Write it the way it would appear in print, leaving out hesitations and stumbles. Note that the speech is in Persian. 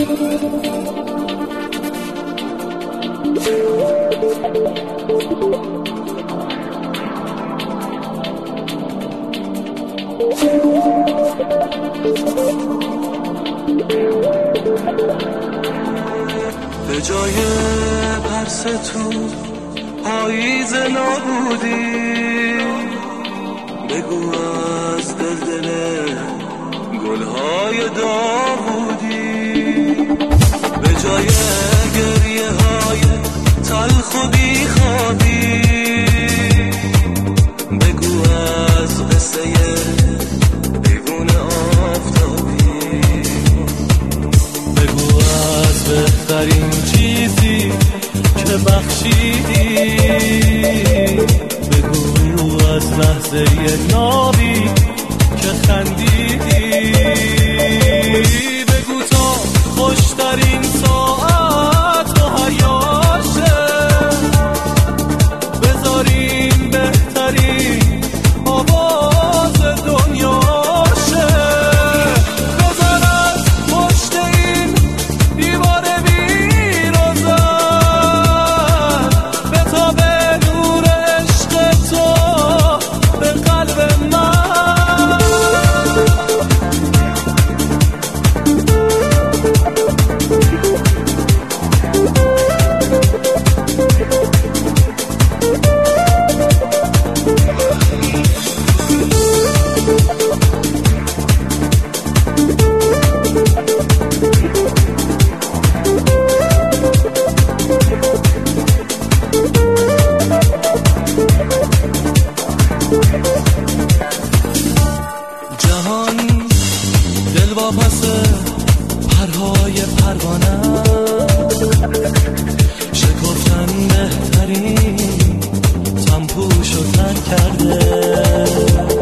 به جای پرس تو پاییز نابودی، بگو از دل گلهای داوودی. به جای گریه های تلخ و بیخوابی، بگو از قصه دیوون آفتابی. بگو از بهترین چیزی که بخشیدی، بگو از لحظه نابی که خندیدی. بگو تا خوشترین ساعت مهیاشه، بذاریم بهترین آواز دنیاشه. بذار از پشت این دیوار بیروزن به تا به نور عشق تو به قلب من. جهان دل واپس پرهای پروانه، شکفتن بهترین تنپوشو تر کرده.